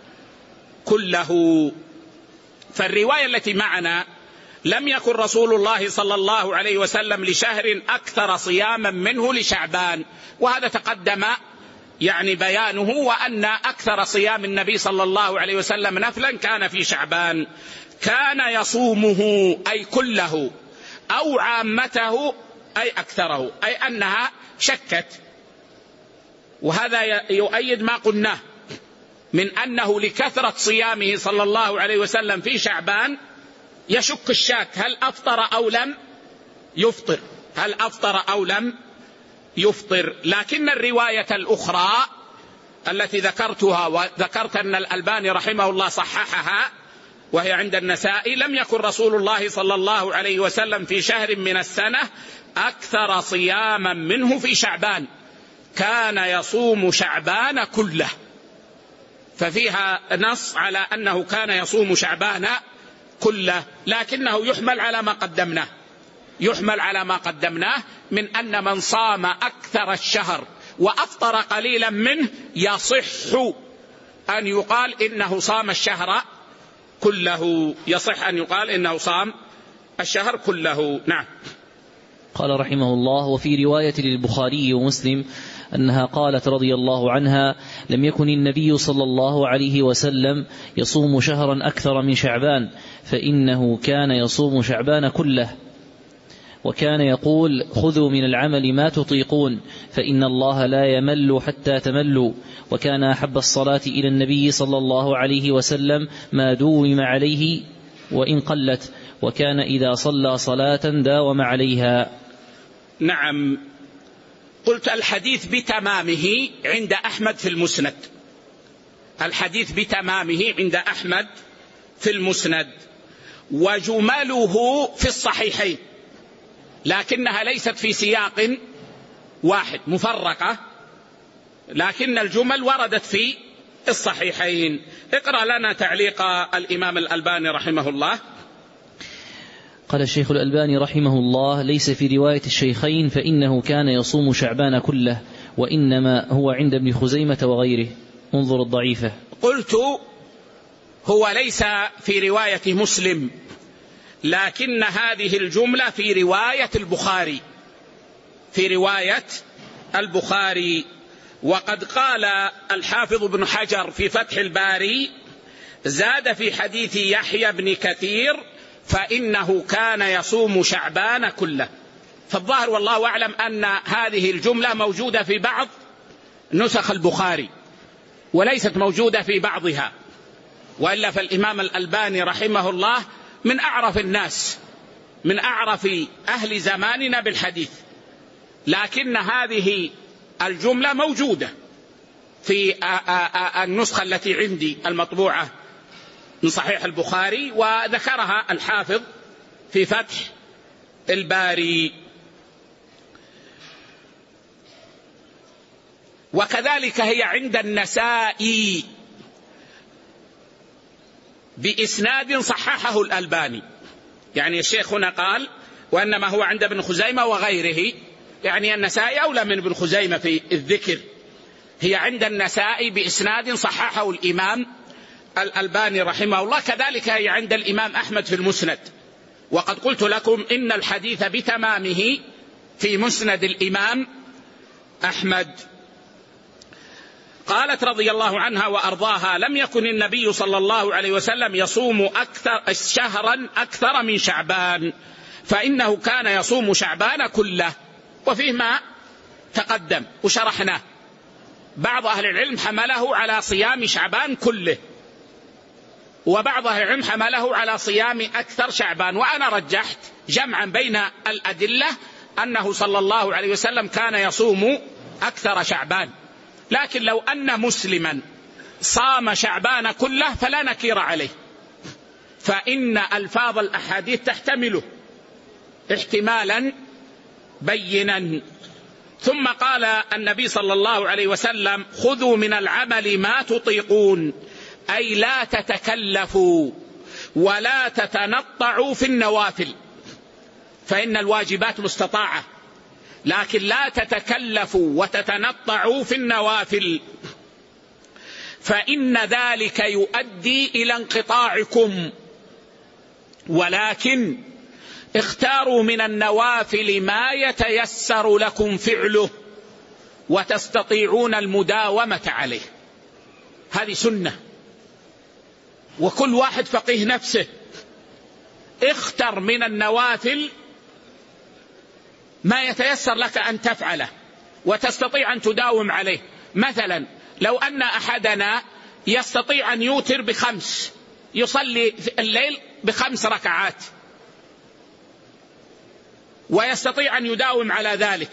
كله. فالرواية التي معنا لم يكن رسول الله صلى الله عليه وسلم لشهر أكثر صياما منه لشعبان، وهذا تقدم يعني بيانه، وأن أكثر صيام النبي صلى الله عليه وسلم نفلا كان في شعبان. كان يصومه أي كله أو عامته أي أكثره، أي أنها شكت. وهذا يؤيد ما قلناه من أنه لكثرة صيامه صلى الله عليه وسلم في شعبان يشك الشاك هل أفطر أو لم يفطر، هل أفطر أو لم يفطر. لكن الرواية الأخرى التي ذكرتها وذكرت أن الألباني رحمه الله صححها وهي عند النسائي: لم يكن رسول الله صلى الله عليه وسلم في شهر من السنة أكثر صياما منه في شعبان، كان يصوم شعبان كله. ففيها نص على أنه كان يصوم شعبان كله، لكنه يحمل على ما قدمناه، يحمل على ما قدمناه من أن من صام أكثر الشهر وأفطر قليلا منه يصح أن يقال إنه صام الشهر كله، يصح أن يقال إنه صام الشهر كله. نعم. قال رحمه الله: وفي رواية للبخاري ومسلم أنها قالت رضي الله عنها: لم يكن النبي صلى الله عليه وسلم يصوم شهرا أكثر من شعبان، فإنه كان يصوم شعبان كله، وكان يقول: خذوا من العمل ما تطيقون، فإن الله لا يمل حتى تملوا. وكان أحب الصلاة إلى النبي صلى الله عليه وسلم ما دوم عليه وإن قلت، وكان إذا صلى صلاة داوم عليها. نعم. قلت الحديث بتمامه عند أحمد في المسند، الحديث بتمامه عند أحمد في المسند، وجمله في الصحيحين، لكنها ليست في سياق واحد، مفرقة، لكن الجمل وردت في الصحيحين. اقرأ لنا تعليق الإمام الألباني رحمه الله. قال الشيخ الألباني رحمه الله: ليس في رواية الشيخين، فإنه كان يصوم شعبان كله، وإنما هو عند ابن خزيمة وغيره. انظر الضعيفة. قلت هو ليس في رواية مسلم، لكن هذه الجملة في رواية البخاري، في رواية البخاري. وقد قال الحافظ ابن حجر في فتح الباري: زاد في حديث يحيى بن كثير فإنه كان يصوم شعبان كله. فالظاهر والله أعلم أن هذه الجملة موجودة في بعض نسخ البخاري وليست موجودة في بعضها، وإلا فالإمام الألباني رحمه الله من أعرف الناس، من أعرف أهل زماننا بالحديث، لكن هذه الجملة موجودة في النسخة التي عندي المطبوعة من صحيح البخاري، وذكرها الحافظ في فتح الباري. وكذلك هي عند النسائي بإسناد صححه الألباني. يعني الشيخ هنا قال: وإنما هو عند ابن خزيمة وغيره، يعني النسائي أولى من ابن خزيمة في الذكر. هي عند النسائي بإسناد صححه الإمام الألباني رحمه الله. كذلك هي عند الإمام أحمد في المسند، وقد قلت لكم إن الحديث بتمامه في مسند الإمام أحمد. قالت رضي الله عنها وأرضاها: لم يكن النبي صلى الله عليه وسلم يصوم أكثر شهرا أكثر من شعبان، فإنه كان يصوم شعبان كله. وفيه ما تقدم وشرحناه. بعض أهل العلم حمله على صيام شعبان كله، وبعض أهل العلم حمله على صيام أكثر شعبان، وأنا رجحت جمعا بين الأدلة أنه صلى الله عليه وسلم كان يصوم أكثر شعبان. لكن لو أن مسلما صام شعبان كله فلا نكير عليه، فإن ألفاظ الأحاديث تحتمله احتمالا بينا. ثم قال النبي صلى الله عليه وسلم: خذوا من العمل ما تطيقون، أي لا تتكلفوا ولا تتنطعوا في النوافل، فإن الواجبات مستطاعة، لكن لا تتكلفوا وتتنطعوا في النوافل، فإن ذلك يؤدي إلى انقطاعكم، ولكن اختاروا من النوافل ما يتيسر لكم فعله وتستطيعون المداومة عليه. هذه سنة، وكل واحد فقيه نفسه. اختر من النوافل ما يتيسر لك أن تفعله وتستطيع أن تداوم عليه. مثلا لو أن أحدنا يستطيع أن يوتر بخمس، يصلي الليل بخمس ركعات، ويستطيع أن يداوم على ذلك،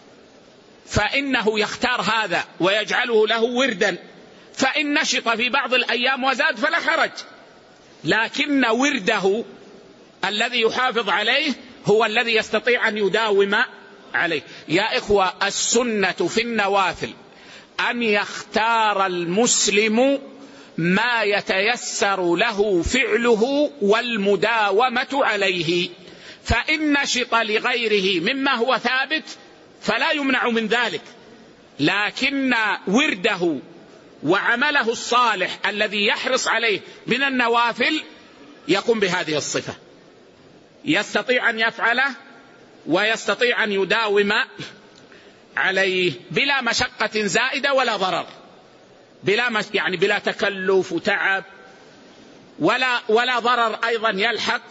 فإنه يختار هذا ويجعله له وردا، فإن نشط في بعض الأيام وزاد فلا حرج، لكن ورده الذي يحافظ عليه هو الذي يستطيع أن يداوم عليه. يا إخوة، السنة في النوافل أن يختار المسلم ما يتيسر له فعله والمداومة عليه، فإن نشط لغيره مما هو ثابت فلا يمنع من ذلك، لكن ورده وعمله الصالح الذي يحرص عليه من النوافل يقوم بهذه الصفة، يستطيع أن يفعله ويستطيع أن يداوم عليه بلا مشقة زائدة ولا ضرر، بلا مش يعني بلا تكلف وتعب ولا ولا ضرر أيضا يلحق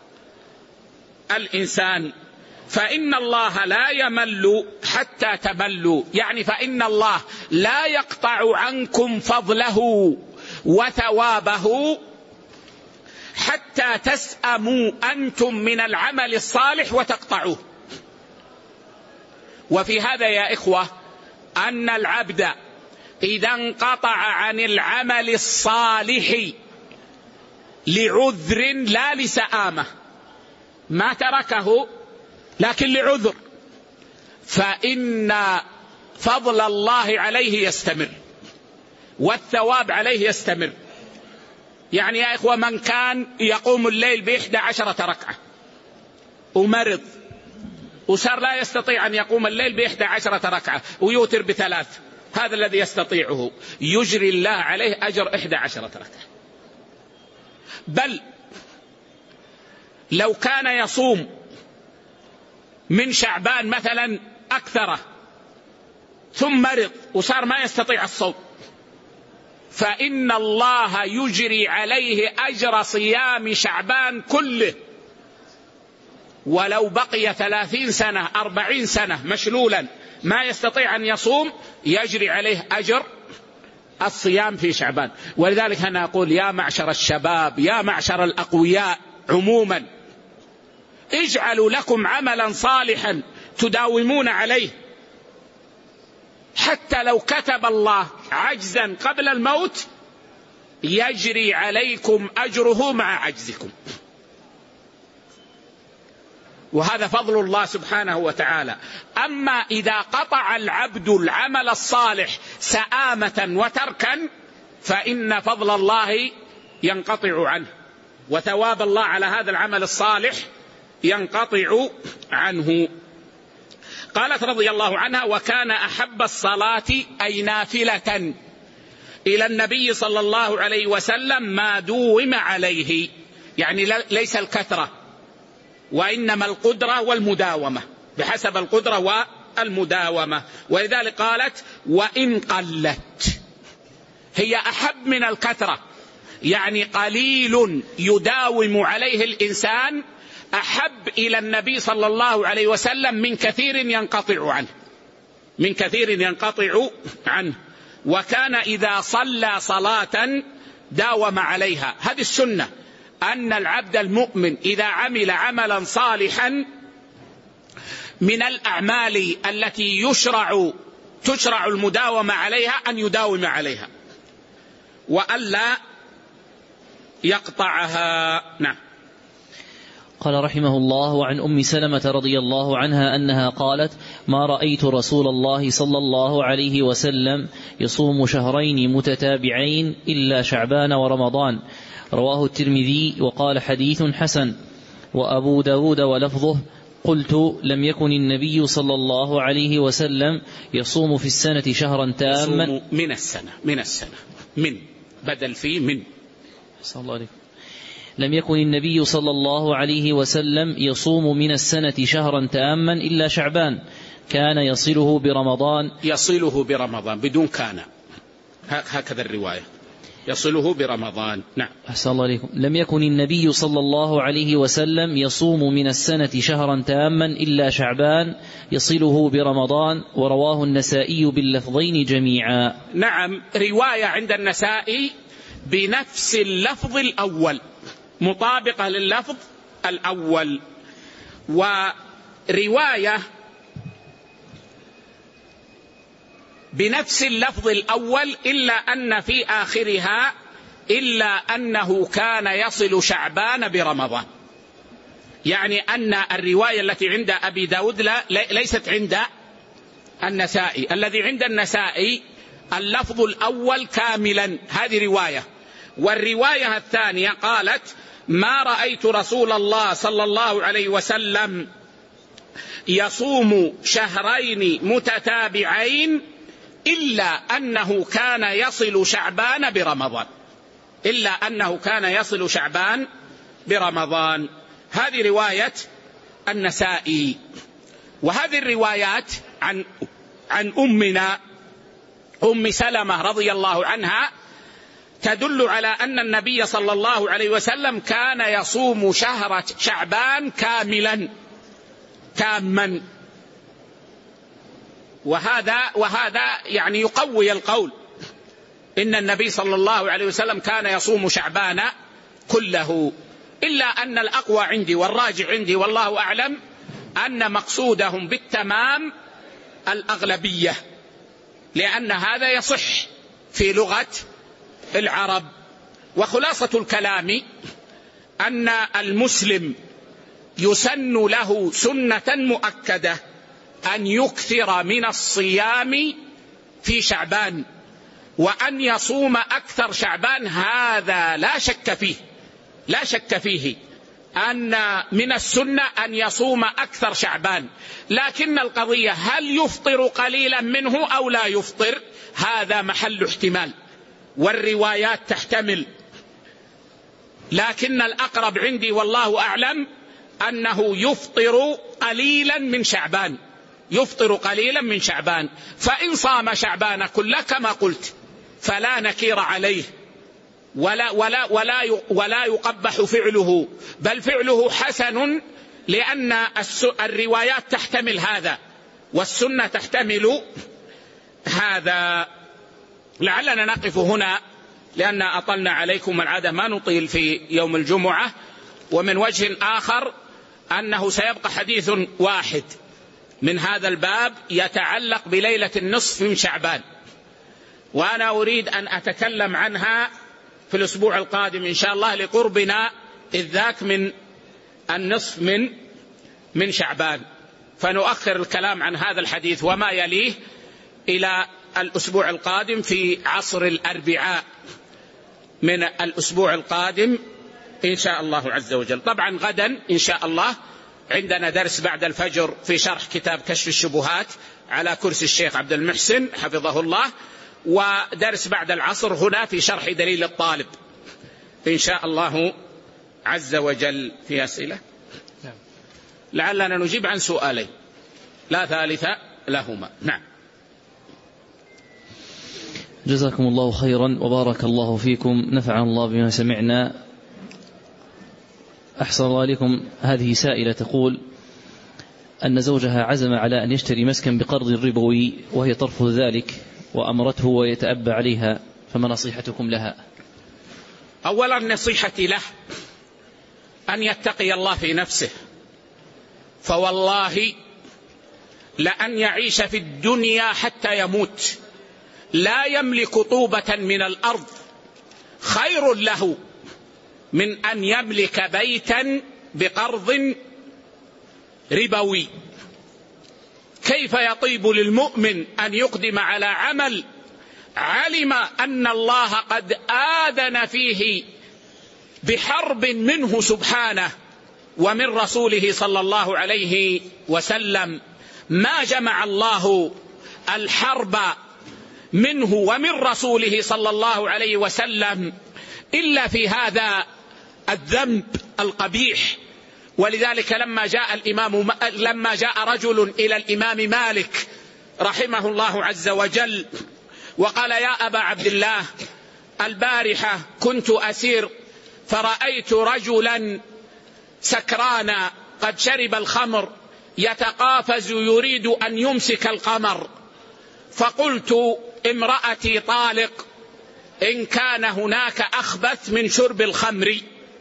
الإنسان. فإن الله لا يمل حتى تملوا، يعني فإن الله لا يقطع عنكم فضله وثوابه حتى تسأموا أنتم من العمل الصالح وتقطعوه. وفي هذا يا إخوة أن العبد إذا انقطع عن العمل الصالح لعذر لا لسآمة، ما تركه لكن لعذر، فإن فضل الله عليه يستمر والثواب عليه يستمر. يعني يا إخوة، من كان يقوم الليل بإحدى عشرة ركعة ومرض وصار لا يستطيع أن يقوم الليل بإحدى عشرة ركعة ويوتر بثلاث، هذا الذي يستطيعه يجري الله عليه أجر إحدى عشرة ركعة. بل لو كان يصوم من شعبان مثلا أكثره ثم مرض وصار ما يستطيع الصوم، فإن الله يجري عليه أجر صيام شعبان كله، ولو بقي ثلاثين سنة أربعين سنة مشلولا ما يستطيع أن يصوم يجري عليه أجر الصيام في شعبان. ولذلك أنا أقول يا معشر الشباب، يا معشر الأقوياء عموما، اجعلوا لكم عملا صالحا تداومون عليه، حتى لو كتب الله عجزا قبل الموت يجري عليكم أجره مع عجزكم، وهذا فضل الله سبحانه وتعالى. أما إذا قطع العبد العمل الصالح سآمة وتركا فإن فضل الله ينقطع عنه، وثواب الله على هذا العمل الصالح ينقطع عنه. قالت رضي الله عنها: وكان أحب الصلاة أي نافلة إلى النبي صلى الله عليه وسلم ما دوم عليه، يعني ليس الكثرة وإنما القدرة والمداومة، بحسب القدرة والمداومة. ولذلك قالت: وإن قلت، هي أحب من الكثرة، يعني قليل يداوم عليه الإنسان أحب إلى النبي صلى الله عليه وسلم من كثير ينقطع عنه، من كثير ينقطع عنه. وكان إذا صلى صلاة داوم عليها. هذه السنة، أن العبد المؤمن إذا عمل عملا صالحا من الأعمال التي يشرع تشرع المداومة عليها أن يداوم عليها وألا يقطعها. نعم. قال رحمه الله: وعن أم سلمة رضي الله عنها أنها قالت: ما رأيت رسول الله صلى الله عليه وسلم يصوم شهرين متتابعين إلا شعبان ورمضان. رواه الترمذي وقال حديث حسن. وأبو داود ولفظه: قلت لم يكن النبي صلى الله عليه وسلم يصوم في السنة شهرا تاما. من السنة من السنة من بدل فيه من صلى الله عليه. لم يكن النبي صلى الله عليه وسلم يصوم من السنة شهرا تاما إلا شعبان، كان يصله برمضان. يصله برمضان بدون كان، هكذا الرواية، يصله برمضان. نعم. أحسن الله عليكم. لم يكن النبي صلى الله عليه وسلم يصوم من السنة شهرا تاما إلا شعبان يصله برمضان. ورواه النسائي باللفظين جميعا. نعم، رواية عند النسائي بنفس اللفظ الأول، مطابقة لللفظ الأول، ورواية بنفس اللفظ الأول إلا أن في آخرها إلا أنه كان يصل شعبان برمضان، يعني أن الرواية التي عند أبي داود لا ليست عند النسائي. الذي عند النسائي اللفظ الأول كاملا، هذه رواية. والرواية الثانية قالت: ما رأيت رسول الله صلى الله عليه وسلم يصوم شهرين متتابعين إلا أنه كان يصل شعبان برمضان، إلا أنه كان يصل شعبان برمضان. هذه رواية النسائي. وهذه الروايات عن عن أمنا أم سلمة رضي الله عنها تدل على أن النبي صلى الله عليه وسلم كان يصوم شهر شعبان كاملا تاما، وهذا وهذا يعني يقوي القول إن النبي صلى الله عليه وسلم كان يصوم شعبان كله. إلا أن الأقوى عندي والراجع عندي والله أعلم أن مقصودهم بالتمام الأغلبية، لأن هذا يصح في لغة العرب. وخلاصة الكلام أن المسلم يسن له سنة مؤكدة أن يكثر من الصيام في شعبان، وأن يصوم أكثر شعبان، هذا لا شك فيه، لا شك فيه أن من السنة أن يصوم أكثر شعبان. لكن القضية هل يفطر قليلا منه أو لا يفطر، هذا محل احتمال، والروايات تحتمل. لكن الأقرب عندي والله أعلم أنه يفطر قليلا من شعبان، يفطر قليلا من شعبان. فإن صام شعبان كله كما قلت فلا نكير عليه ولا, ولا, ولا, ولا يقبح فعله، بل فعله حسن، لأن الروايات تحتمل هذا والسنة تحتمل هذا. لعلنا نقف هنا لأن أطلنا عليكم، العادة ما نطيل في يوم الجمعة. ومن وجه آخر أنه سيبقى حديث واحد من هذا الباب يتعلق بليلة النصف من شعبان، وأنا أريد أن أتكلم عنها في الأسبوع القادم إن شاء الله لقربنا إذ ذاك من النصف من من شعبان، فنؤخر الكلام عن هذا الحديث وما يليه إلى الأسبوع القادم في عصر الأربعاء من الأسبوع القادم إن شاء الله عز وجل. طبعا غدا إن شاء الله عندنا درس بعد الفجر في شرح كتاب كشف الشبهات على كرسي الشيخ عبد المحسن حفظه الله، ودرس بعد العصر هنا في شرح دليل الطالب إن شاء الله عز وجل. في أسئلة؟ لعلنا نجيب عن سؤالين لا ثالث لهما. نعم. جزاكم الله خيرا وبارك الله فيكم، نفع الله بما سمعنا. أحسن الله عليكم. هذه سائلة تقول أن زوجها عزم على أن يشتري مسكن بقرض ربوي وهي ترفض ذلك وأمرته ويتأبى عليها، فما نصيحتكم لها؟ أولا نصيحتي له أن يتقي الله في نفسه، فوالله لأن يعيش في الدنيا حتى يموت لا يملك طوبة من الأرض خير له من أن يملك بيتا بقرض ربوي. كيف يطيب للمؤمن أن يقدم على عمل علم أن الله قد آذن فيه بحرب منه سبحانه ومن رسوله صلى الله عليه وسلم؟ ما جمع الله الحرب منه ومن رسوله صلى الله عليه وسلم إلا في هذا الذنب القبيح. ولذلك لما جاء الإمام لما جاء رجل إلى الإمام مالك رحمه الله عز وجل وقال: يا أبا عبد الله، البارحة كنت أسير فرأيت رجلا سكرانا قد شرب الخمر يتقافز يريد أن يمسك القمر، فقلت: امرأتي طالق إن كان هناك أخبث من شرب الخمر.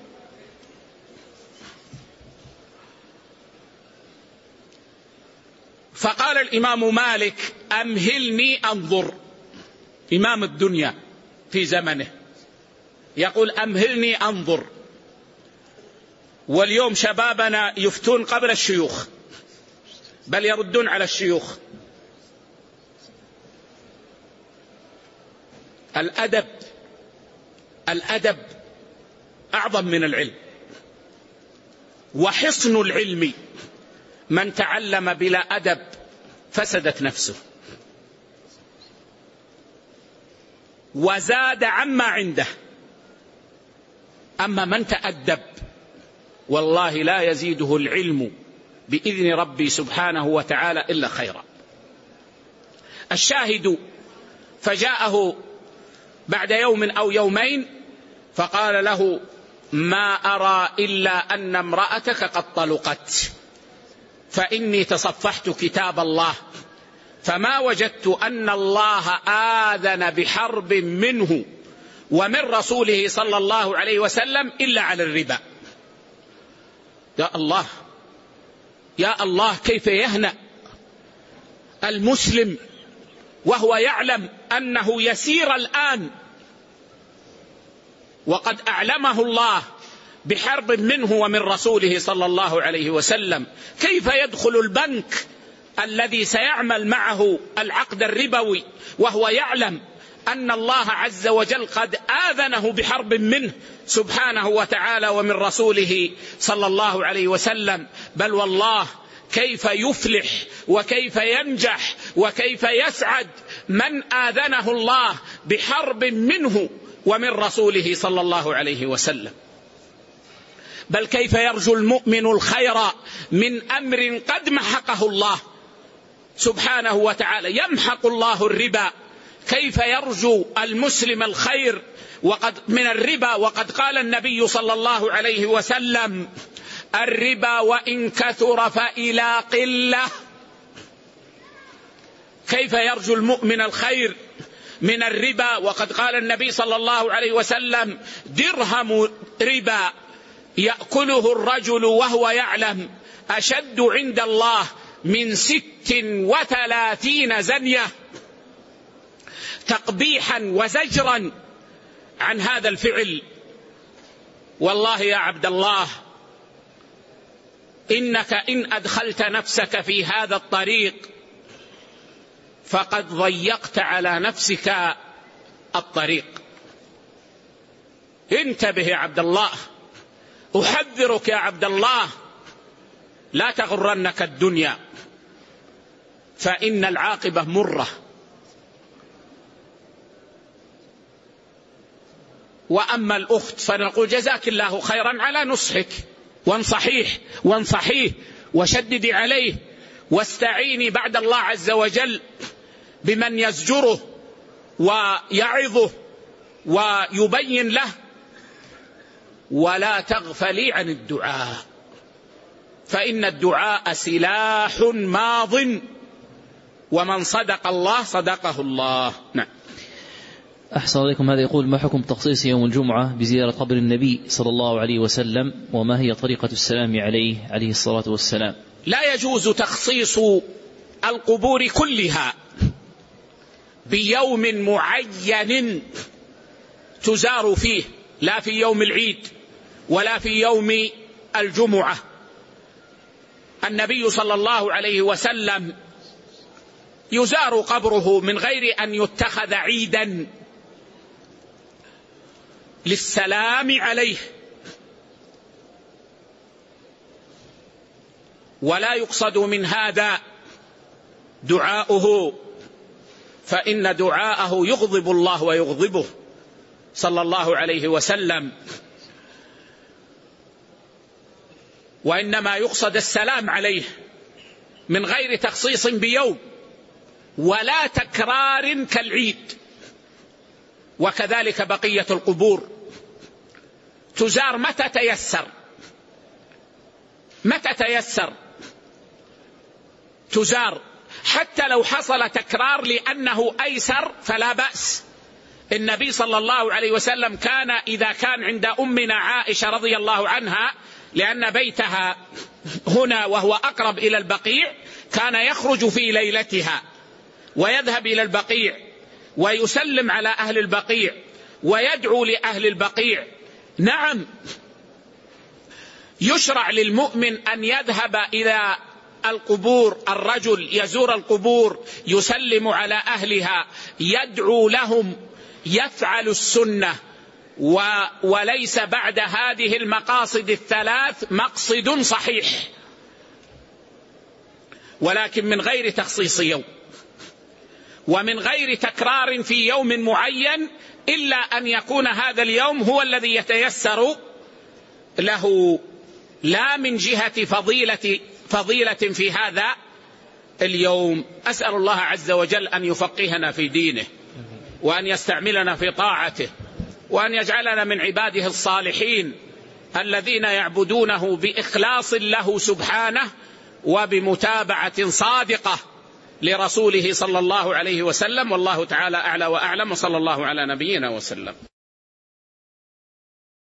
فقال الإمام مالك: أمهلني أنظر. إمام الدنيا في زمنه يقول: أمهلني أنظر. واليوم شبابنا يفتون قبل الشيوخ، بل يردون على الشيوخ. الأدب الأدب أعظم من العلم، وحصن العلم من تعلم بلا أدب فسدت نفسه وزاد عما عنده. أما من تأدب والله لا يزيده العلم بإذن ربي سبحانه وتعالى إلا خيرا. الشاهد: فجاءه بعد يوم أو يومين فقال له: ما أرى إلا أن امرأتك قد طلقت، فإني تصفحت كتاب الله فما وجدت أن الله آذن بحرب منه ومن رسوله صلى الله عليه وسلم إلا على الربا. يا الله يا الله، كيف يهنأ المسلم وهو يعلم أنه يسير الآن وقد أعلمه الله بحرب منه ومن رسوله صلى الله عليه وسلم. كيف يدخل البنك الذي سيعمل معه العقد الربوي وهو يعلم أن الله عز وجل قد آذنه بحرب منه سبحانه وتعالى ومن رسوله صلى الله عليه وسلم؟ بل والله كيف يفلح وكيف ينجح وكيف يسعد من آذنه الله بحرب منه ومن رسوله صلى الله عليه وسلم. بل كيف يرجو المؤمن الخير من أمر قد محقه الله. سبحانه وتعالى يمحق الله الربا، كيف يرجو المسلم الخير وقد من الربا وقد قال النبي صلى الله عليه وسلم: الربا وإن كثر فإلى قلة. كيف يرجو المؤمن الخير من الربا وقد قال النبي صلى الله عليه وسلم: درهم ربا يأكله الرجل وهو يعلم أشد عند الله من ست وثلاثين زنية، تقبيحا وزجرا عن هذا الفعل. والله يا عبد الله إنك إن أدخلت نفسك في هذا الطريق فقد ضيقت على نفسك الطريق. انتبه يا عبد الله، أحذرك يا عبد الله، لا تغرنك الدنيا فإن العاقبة مرة. وأما الأخت فنقول جزاك الله خيرا على نصحك، وانصحيه وانصحيه وشددي عليه، واستعيني بعد الله عز وجل بمن يزجره ويعظه ويبين له، ولا تغفلي عن الدعاء، فإن الدعاء سلاح ماض، ومن صدق الله صدقه الله. نعم. أحسن عليكم. هذا يقول: ما حكم تخصيص يوم الجمعة بزيارة قبر النبي صلى الله عليه وسلم، وما هي طريقة السلام عليه عليه الصلاة والسلام؟ لا يجوز تخصيص القبور كلها بيوم معين تزار فيه، لا في يوم العيد ولا في يوم الجمعة. النبي صلى الله عليه وسلم يزار قبره من غير أن يتخذ عيدا للسلام عليه، ولا يقصد من هذا دعاؤه، فإن دعاءه يغضب الله ويغضبه صلى الله عليه وسلم، وإنما يقصد السلام عليه من غير تخصيص بيوم ولا تكرار كالعيد. وكذلك بقية القبور تزار متى تيسر، متى تيسر تزار، حتى لو حصل تكرار لأنه أيسر فلا بأس. النبي صلى الله عليه وسلم كان إذا كان عند أمنا عائشة رضي الله عنها، لأن بيتها هنا وهو أقرب إلى البقيع، كان يخرج في ليلتها ويذهب إلى البقيع ويسلم على أهل البقيع ويدعو لأهل البقيع. نعم، يشرع للمؤمن أن يذهب إلى القبور، الرجل يزور القبور يسلم على أهلها يدعو لهم، يفعل السنة، و وليس بعد هذه المقاصد الثلاث مقصد صحيح، ولكن من غير تخصيص يوم ومن غير تكرار في يوم معين، إلا أن يكون هذا اليوم هو الذي يتيسر له، لا من جهة فضيلة فضيلة في هذا اليوم. أسأل الله عز وجل أن يفقهنا في دينه، وأن يستعملنا في طاعته، وأن يجعلنا من عباده الصالحين الذين يعبدونه بإخلاص له سبحانه وبمتابعة صادقة لرسوله صلى الله عليه وسلم. والله تعالى أعلى وأعلم، وصلى الله على نبينا وسلم.